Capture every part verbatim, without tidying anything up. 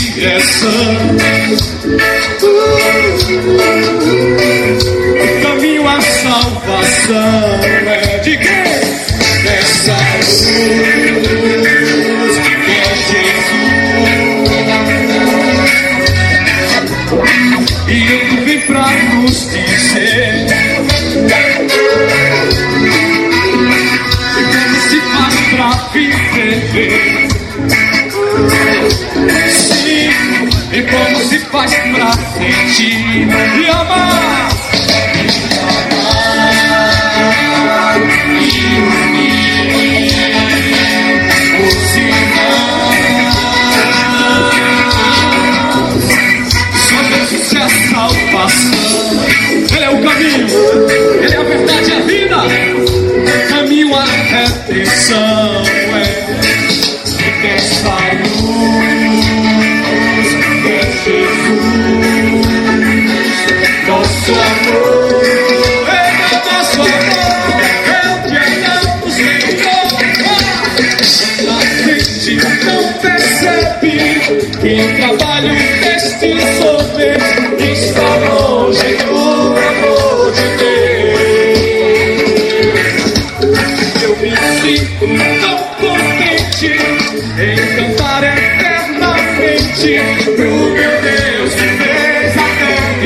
direção. O caminho à salvação é de quem? Dessa luz que é Jesus. E ele vem pra nos dizer como se faz pra viver. Sim, e como se faz pra sentir e amar. Ele é o caminho, Ele é a verdade e a vida. Caminho à redenção é dessa luz é Jesus. Nosso amor é nosso amor, é o que amamos, Senhor. A gente não percebe que o trabalho deste homem está longe do amor de Deus. Eu me sinto tão contente em cantar eternamente pro meu Deus que fez a terra e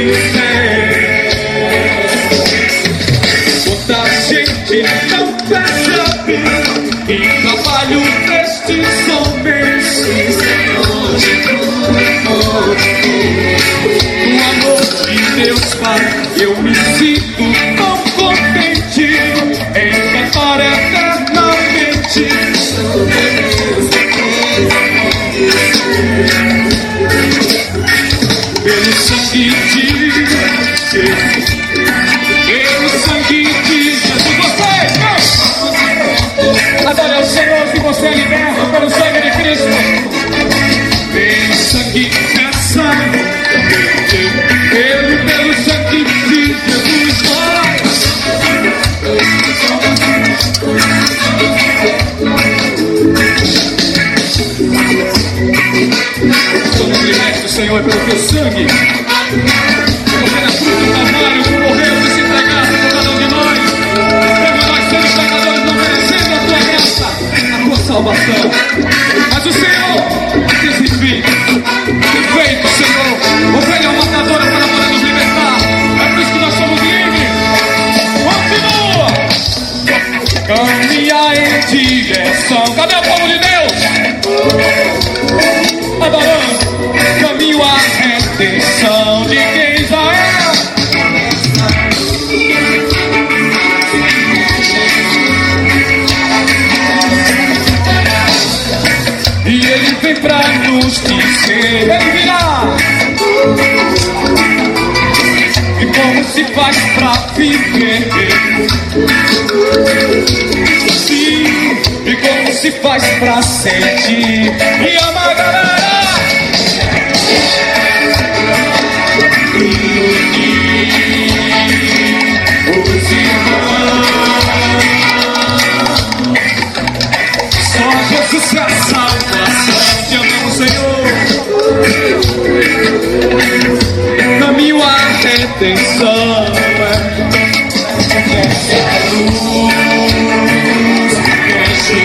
céu. Quanta gente não percebe que trabalho destes homens longe do amor de Deus. Deus Pai, eu me sinto tão contente em cantar eternamente. Pelo sangue de Jesus, pelo sangue de Jesus, você, adore ao Senhor que você é liberto pelo sangue de Cristo. Pelo sangue dessa Pelo, pelo sangue de Jesus, somos libertos, Senhor, pelo teu sangue. Você na cruz do Calvário morreu e se entregaste por cada um de nós. Como nós somos pecadores, não merecendo a tua graça, a tua salvação. Mas o Senhor, esse fim, feito, Senhor, ovelha matadora para poder nos libertar. É por isso que nós somos livres. Continua. Caminha em direção. Cadê o povo de Deus? Adorando. Caminho à redenção de quem Israel. E ele vem pra nos dizer, ele virá. E como se faz pra viver? Sim, e como se faz pra sentir e amar, galera. E os irmãos, só Jesus é a salvação. Te amamos, Senhor. Caminho à redenção é a luz é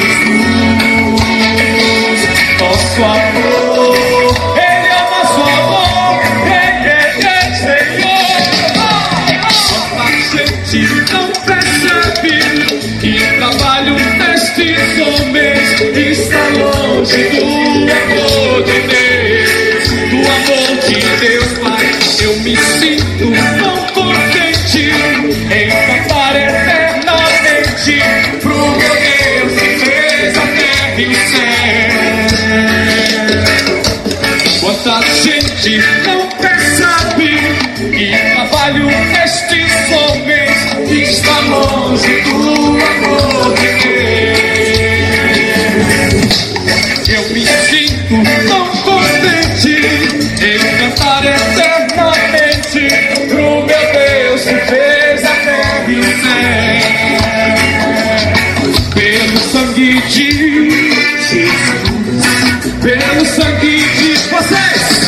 Jesus. Nosso amor, Ele é o nosso amor. Ele é Senhor. Quanta gente não percebe que o trabalho destes homens está longe do amor de Deus. Do amor de Deus, Pai, eu me sinto tão contente em cantar eternamente pro meu Deus que fez a terra e o céu. Quanta gente não percebe que o trabalho destes homens está longe do amor de Deus. Eu me sinto tão contente em cantar eternamente pro meu Deus que fez a terra e o céu. Pelo sangue de Jesus, pelo sangue de vocês.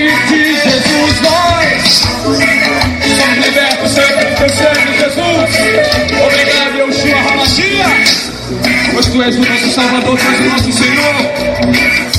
de Jesus nós somos libertos sempre do teu sangue, Jesus. Obrigado, Yeshua HaMashiach, pois tu és o nosso Salvador, tu és o nosso Senhor.